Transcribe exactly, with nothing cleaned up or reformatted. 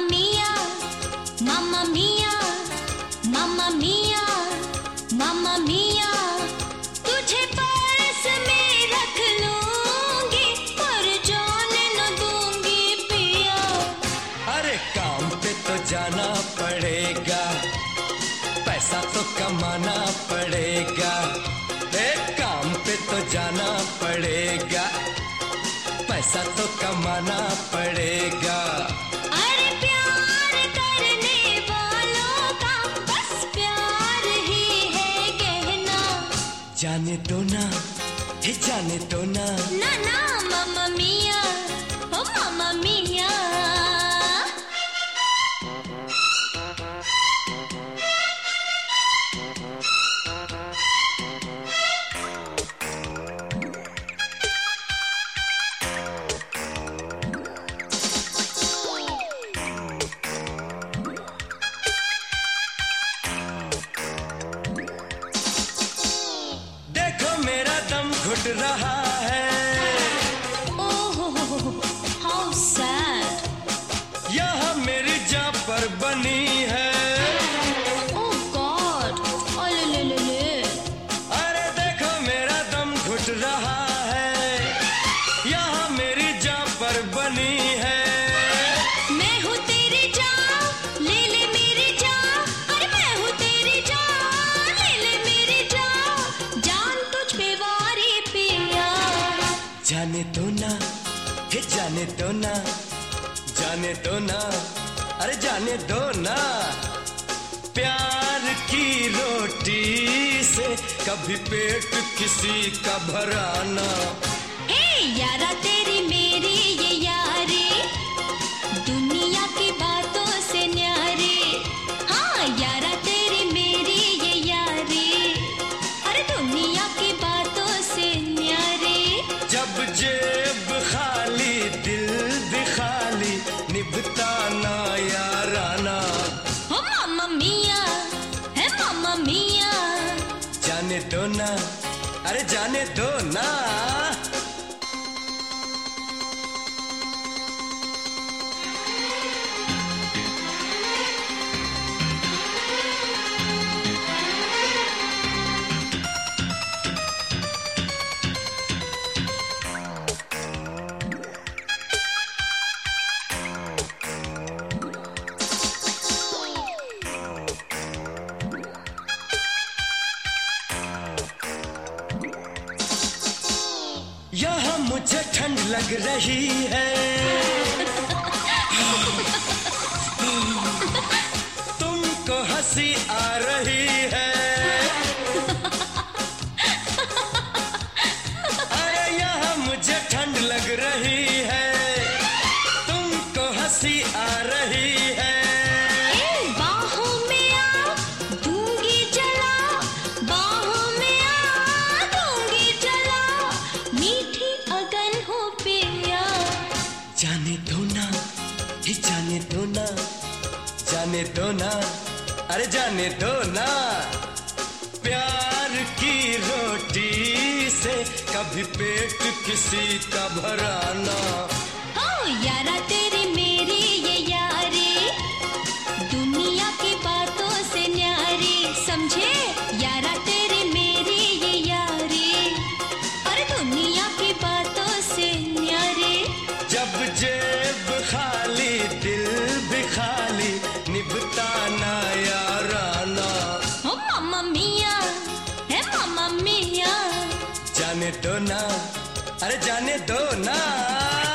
मिया, मामा मिया, मामा मिया, मामा मिया, तुझे पास में रख लूंगी पर जाने न दूंगी पिया। अरे काम पे तो जाना पड़ेगा, पैसा तो कमाना पड़ेगा। एक काम पे तो जाना पड़ेगा, पैसा तो कमाना पड़ेगा। अरे प्यार करने वालों का बस प्यार ही है कहना। जाने दो ना, ही जाने दो ना। ना ना मामा मिया, ओ मामा मिया। घुट रहा है, ओह हाउ सैड। यह मेरी जान पर बनी है। ओह गॉड, ओले ले ले ले। अरे देखो मेरा दम घुट रहा है, यह मेरी जान पर बनी है। मैं हूँ तेरी जान, ले ले मेरी जान। अरे मैं हूँ तेरी जान, ले ले मेरी जान। जान तुझ पे वारी पिया। जाने दो ना, हे जाने दो ना, जाने दो ना, अरे जाने दो ना। प्यार की रोटी से कभी पेट किसी का भराना। हे यारा तेरी मेरी ये यारी, दुनिया की बातों से न्यारी। हाँ यारा तेरी मेरी ये यारी, अरे दुनिया की बातों से न्यारी। जब जेब खाली दिल भी खाली, निभता ना याराना। हो मामा मिया, है मामा मिया। जाने दो ना, अरे जाने दो ना। यहाँ मुझे ठंड लग रही है, तुमको हंसी आ रही है। अरे यहाँ मुझे ठंड लग रही है, तुमको हंसी आ रही है। बाहों में आ दूंगी जला, बाहों में आ दूंगी जला। मीठी अगन हो पिया। जाने दो ना, ही जाने दो ना, जाने दो ना, अरे जाने दो ना। प्यार की रोटी से कभी पेट किसी का भराना। हो यारा तेरी मेरी ये यारी, दुनिया की बातों से न्यारी। समझे यारा तेरी मेरी ये यारी, और दुनिया की बातों से न्यारी। जब जेब खाली दिल भी खाली, निभता ना याराना। हो मामा मिया, है मामा मिया। जाने दो ना, अरे जाने दो ना।